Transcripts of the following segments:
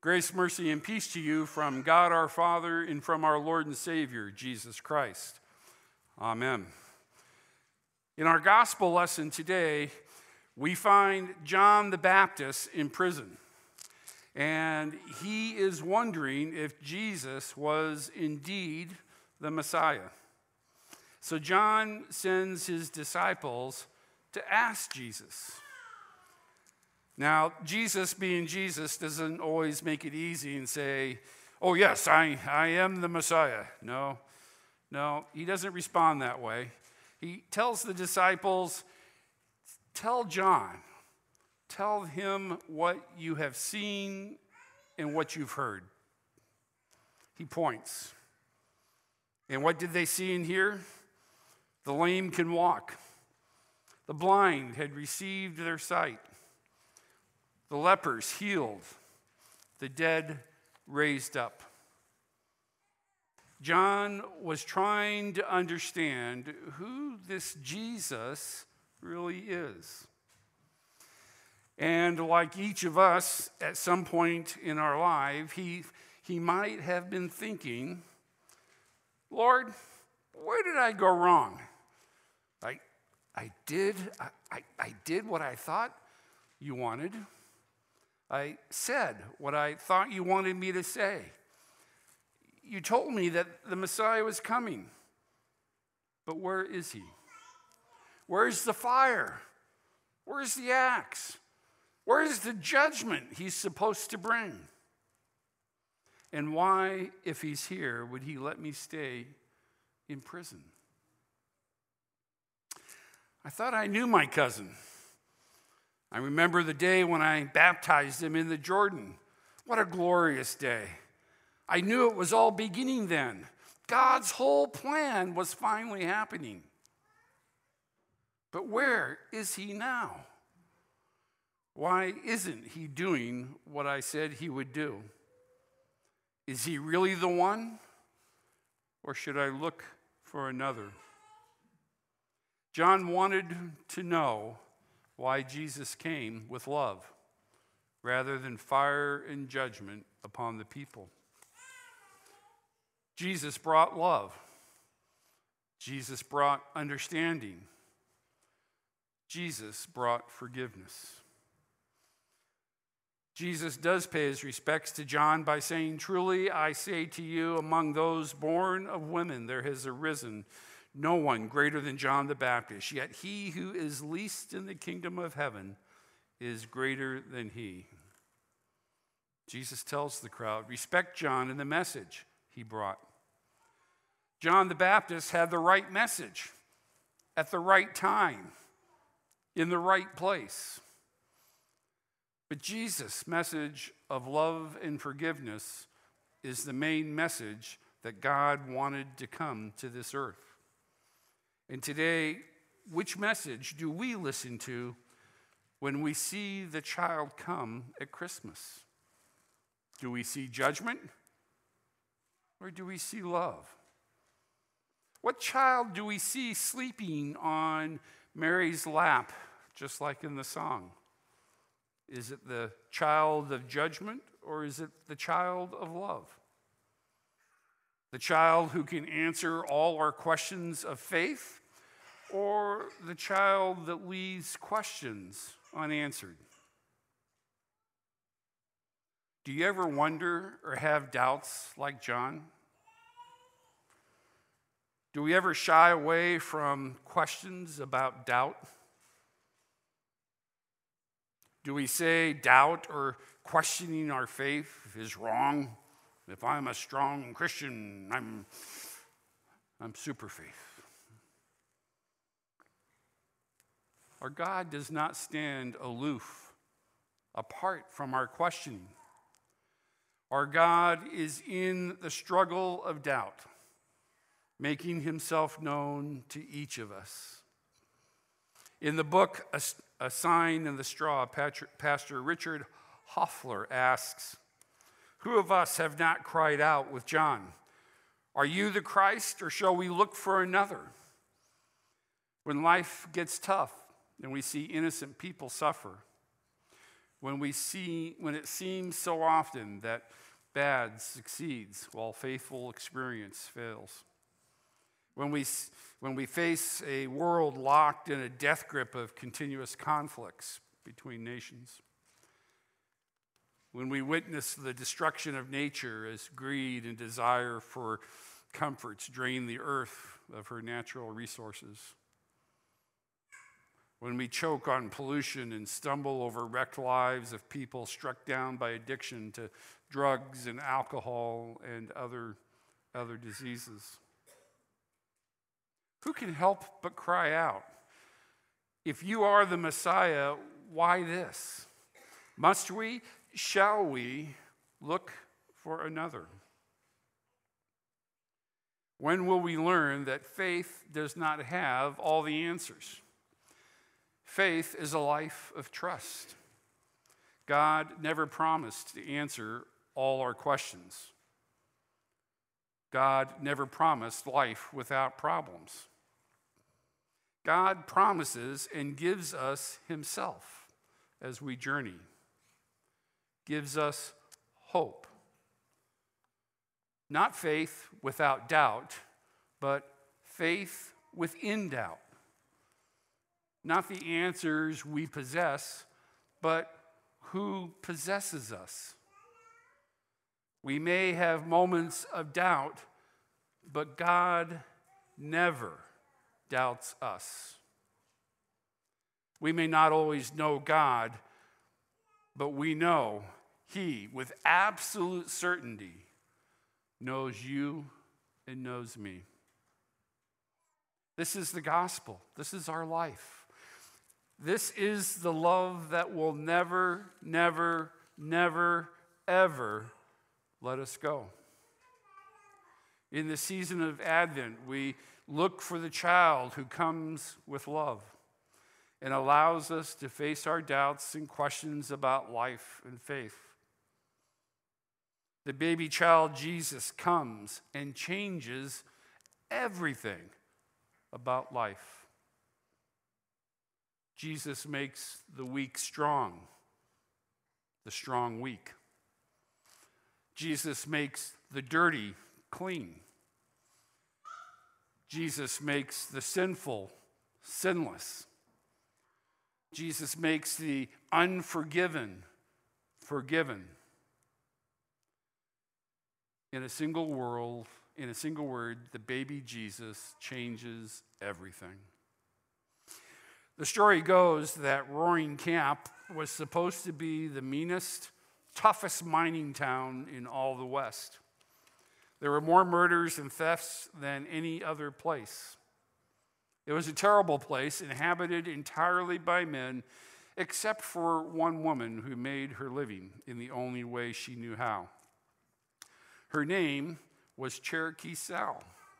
Grace, mercy, and peace to you from God our Father and from our Lord and Savior, Jesus Christ. Amen. In our gospel lesson today, we find John the Baptist in prison. And he is wondering if Jesus was indeed the Messiah. So John sends his disciples to ask Jesus. Now, Jesus being Jesus doesn't always make it easy and say, oh yes, I am the Messiah. No, he doesn't respond that way. He tells the disciples, tell John, tell him what you have seen and what you've heard. He points. And what did they see and hear? The lame can walk. The blind had received their sight. The lepers healed, the dead raised up. John was trying to understand who this Jesus really is. And like each of us at some point in our life, he might have been thinking, Lord, where did I go wrong? I did what I thought you wanted. I said what I thought you wanted me to say. You told me that the Messiah was coming. But where is he? Where's the fire? Where's the axe? Where's the judgment he's supposed to bring? And why, if he's here, would he let me stay in prison? I thought I knew my cousin. I remember the day when I baptized him in the Jordan. What a glorious day. I knew it was all beginning then. God's whole plan was finally happening. But where is he now? Why isn't he doing what I said he would do? Is he really the one? Or should I look for another? John wanted to know why Jesus came with love rather than fire and judgment upon the people. Jesus brought love. Jesus brought understanding. Jesus brought forgiveness. Jesus does pay his respects to John by saying, truly I say to you, among those born of women there has arisen no one greater than John the Baptist, yet he who is least in the kingdom of heaven is greater than he. Jesus tells the crowd, respect John and the message he brought. John the Baptist had the right message at the right time, in the right place. But Jesus' message of love and forgiveness is the main message that God wanted to come to this earth. And today, which message do we listen to when we see the child come at Christmas? Do we see judgment or do we see love? What child do we see sleeping on Mary's lap, just like in the song? Is it the child of judgment or is it the child of love? The child who can answer all our questions of faith, or the child that leaves questions unanswered? Do you ever wonder or have doubts like John? Do we ever shy away from questions about doubt? Do we say doubt or questioning our faith is wrong? If I'm a strong Christian, I'm super faith. Our God does not stand aloof, apart from our questioning. Our God is in the struggle of doubt, making himself known to each of us. In the book, A Sign in the Straw, Pastor Richard Hoffler asks, who of us have not cried out with John, are you the Christ, or shall we look for another? When life gets tough and we see innocent people suffer, when it seems so often that bad succeeds while faithful experience fails. When we face a world locked in a death grip of continuous conflicts between nations. When we witness the destruction of nature as greed and desire for comforts drain the earth of her natural resources. When we choke on pollution and stumble over wrecked lives of people struck down by addiction to drugs and alcohol and other diseases. Who can help but cry out, if you are the Messiah, why this? Must we, shall we look for another? When will we learn that faith does not have all the answers? Faith is a life of trust. God never promised to answer all our questions. God never promised life without problems. God promises and gives us himself as we journey, gives us hope. Not faith without doubt, but faith within doubt. Not the answers we possess, but who possesses us. We may have moments of doubt, but God never doubts us. We may not always know God, but we know he, with absolute certainty, knows you and knows me. This is the gospel. This is our life. This is the love that will never, never, never, ever let us go. In the season of Advent, we look for the child who comes with love and allows us to face our doubts and questions about life and faith. The baby child Jesus comes and changes everything about life. Jesus makes the weak strong, the strong weak. Jesus makes the dirty clean. Jesus makes the sinful sinless. Jesus makes the unforgiven forgiven. In a single word, the baby Jesus changes everything. The story goes that Roaring Camp was supposed to be the meanest, toughest mining town in all the West. There were more murders and thefts than any other place. It was a terrible place, inhabited entirely by men, except for one woman who made her living in the only way she knew how. Her name was Cherokee Sal.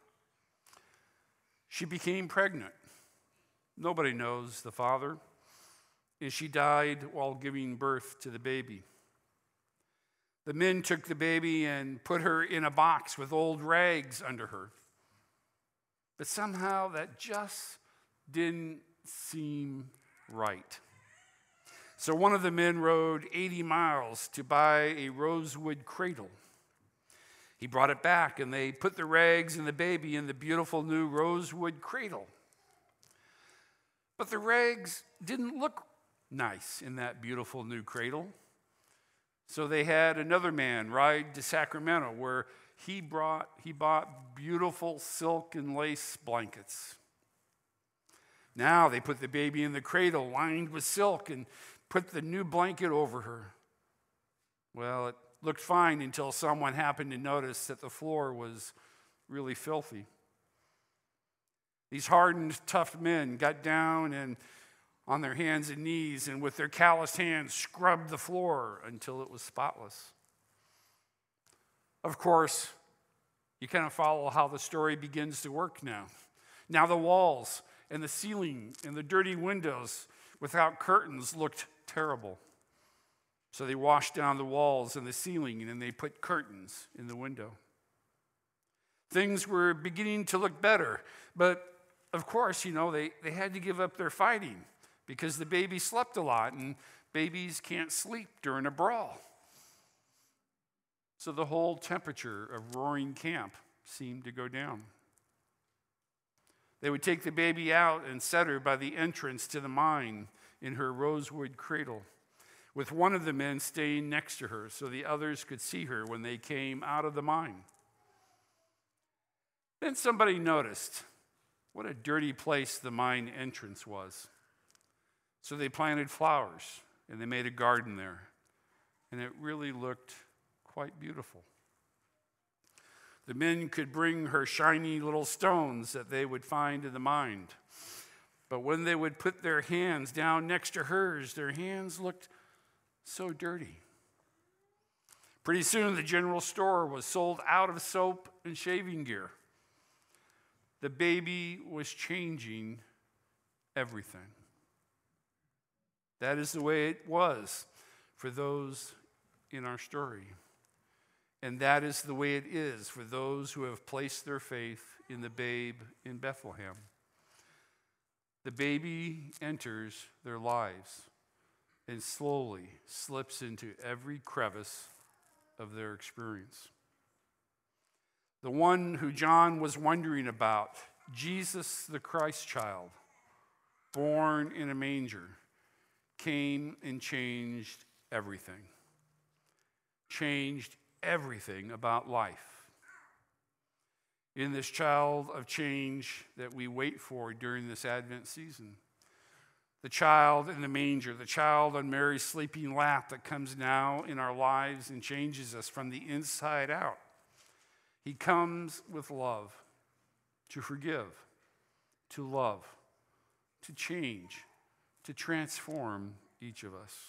She became pregnant. Nobody knows the father, and she died while giving birth to the baby. The men took the baby and put her in a box with old rags under her. But somehow that just didn't seem right. So one of the men rode 80 miles to buy a rosewood cradle. He brought it back, and they put the rags and the baby in the beautiful new rosewood cradle. But the rags didn't look nice in that beautiful new cradle. So they had another man ride to Sacramento, where he bought beautiful silk and lace blankets. Now they put the baby in the cradle lined with silk and put the new blanket over her. Well, it looked fine until someone happened to notice that the floor was really filthy. These hardened, tough men got down and on their hands and knees, and with their calloused hands scrubbed the floor until it was spotless. Of course, you kind of follow how the story begins to work now. Now the walls and the ceiling and the dirty windows without curtains looked terrible. So they washed down the walls and the ceiling, and then they put curtains in the window. Things were beginning to look better, but of course, they had to give up their fighting because the baby slept a lot, and babies can't sleep during a brawl. So the whole temperature of roaring camp seemed to go down. They would take the baby out and set her by the entrance to the mine in her rosewood cradle, with one of the men staying next to her so the others could see her when they came out of the mine. Then somebody noticed what a dirty place the mine entrance was. So they planted flowers and they made a garden there, and it really looked quite beautiful. The men could bring her shiny little stones that they would find in the mine. But when they would put their hands down next to hers, their hands looked so dirty. Pretty soon, the general store was sold out of soap and shaving gear. The baby was changing everything. That is the way it was for those in our story. And that is the way it is for those who have placed their faith in the babe in Bethlehem. The baby enters their lives and slowly slips into every crevice of their experience. The one who John was wondering about, Jesus the Christ child, born in a manger, came and changed everything. Changed everything about life. In this child of change that we wait for during this Advent season, the child in the manger, the child on Mary's sleeping lap that comes now in our lives and changes us from the inside out. He comes with love, to forgive, to love, to change, to transform each of us.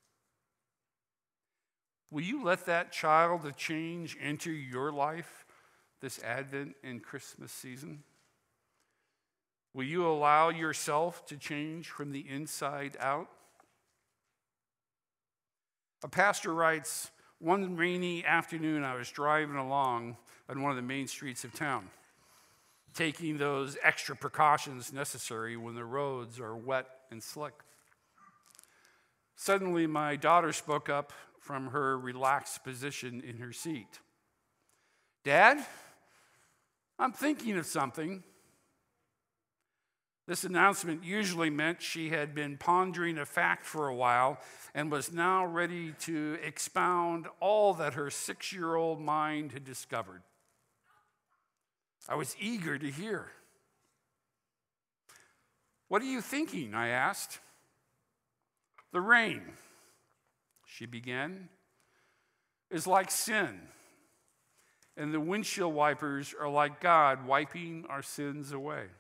Will you let that child of change enter your life this Advent and Christmas season? Will you allow yourself to change from the inside out? A pastor writes, one rainy afternoon I was driving along on one of the main streets of town, taking those extra precautions necessary when the roads are wet and slick. Suddenly, my daughter spoke up from her relaxed position in her seat. "Dad, I'm thinking of something." This announcement usually meant she had been pondering a fact for a while and was now ready to expound all that her 6-year-old mind had discovered. I was eager to hear. "What are you thinking?" I asked. "The rain," she began, "is like sin, and the windshield wipers are like God wiping our sins away."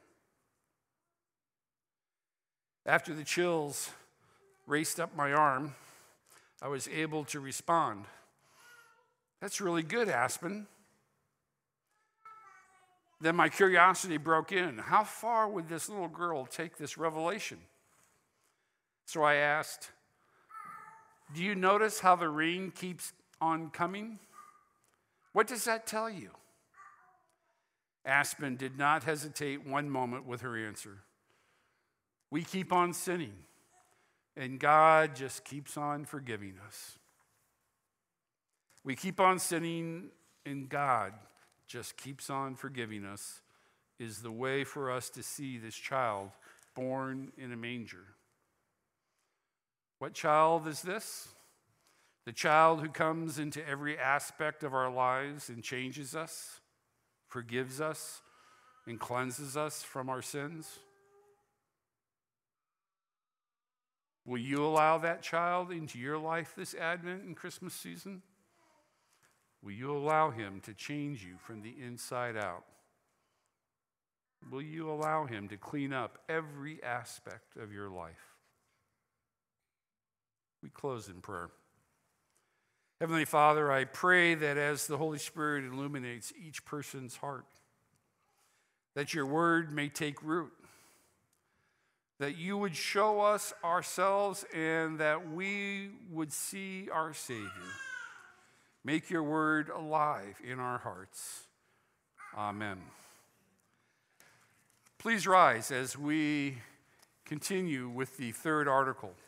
After the chills raced up my arm, I was able to respond. "That's really good, Aspen." Then my curiosity broke in. How far would this little girl take this revelation? So I asked, "Do you notice how the rain keeps on coming? What does that tell you?" Aspen did not hesitate one moment with her answer. We keep on sinning, and God just keeps on forgiving us. We keep on sinning, and God just keeps on forgiving us, is the way for us to see this child born in a manger. What child is this? The child who comes into every aspect of our lives and changes us, forgives us, and cleanses us from our sins. Will you allow that child into your life this Advent and Christmas season? Will you allow him to change you from the inside out? Will you allow him to clean up every aspect of your life? We close in prayer. Heavenly Father, I pray that as the Holy Spirit illuminates each person's heart, that your word may take root, that you would show us ourselves and that we would see our Savior. Make your word alive in our hearts. Amen. Please rise as we continue with the third article.